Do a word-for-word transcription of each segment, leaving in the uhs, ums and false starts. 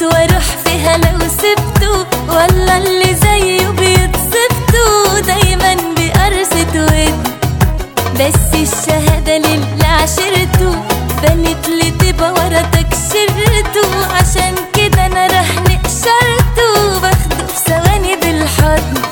واروح فيها لو سبته، ولا اللي زيه بيتصفتوا دايما بقرصة ود. بس الشهادة للي عشرته بنت لي تبقى ورا تكشرته، عشان كده انا راح نقشرته باخده في ثواني بالحضن.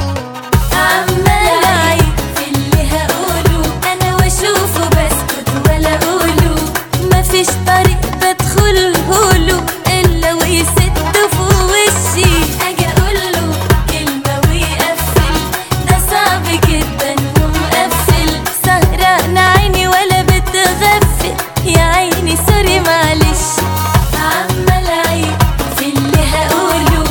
عمال اعيد في اللي هقوله انا واشوفه بسكت ولا اقوله، مفيش طريق بدخلهوله الا ويسده في وشي. اجي اقوله كلمة ويقفل، ده صعب جدا ومقفل، سهران عيني ولا بتغفل، يا عيني سوري معلش. عمال اعيد في اللي هقوله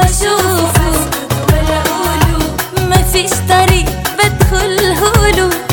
واشوفه ولا اقوله، مفيش طريق بدخلهوله